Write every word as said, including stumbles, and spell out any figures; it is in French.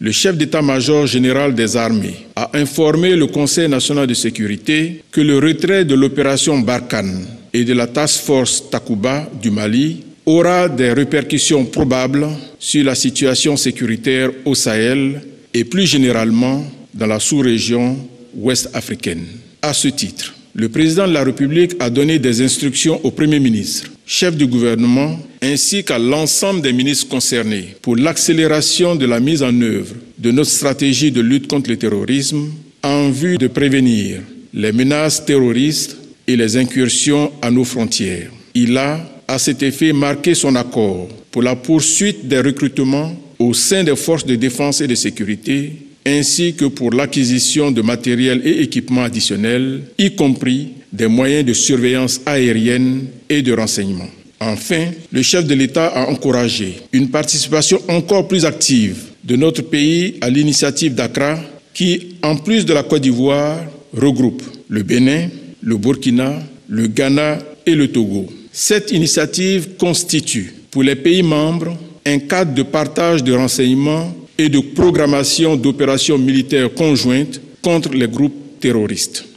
le chef d'état-major général des armées a informé le Conseil national de sécurité que le retrait de l'opération Barkhane et de la Task Force Takuba du Mali aura des répercussions probables sur la situation sécuritaire au Sahel et plus généralement dans la sous-région ouest africaine. À ce titre, le président de la République a donné des instructions au Premier ministre, chef du gouvernement, ainsi qu'à l'ensemble des ministres concernés pour l'accélération de la mise en œuvre de notre stratégie de lutte contre le terrorisme en vue de prévenir les menaces terroristes et les incursions à nos frontières. Il a, à cet effet, marqué son accord pour la poursuite des recrutements au sein des forces de défense et de sécurité, ainsi que pour l'acquisition de matériel et équipements additionnels, y compris des moyens de surveillance aérienne et de renseignement. Enfin, le chef de l'État a encouragé une participation encore plus active de notre pays à l'initiative d'Accra qui, en plus de la Côte d'Ivoire, regroupe le Bénin, le Burkina, le Ghana et le Togo. Cette initiative constitue pour les pays membres un cadre de partage de renseignements et de programmation d'opérations militaires conjointes contre les groupes terroristes.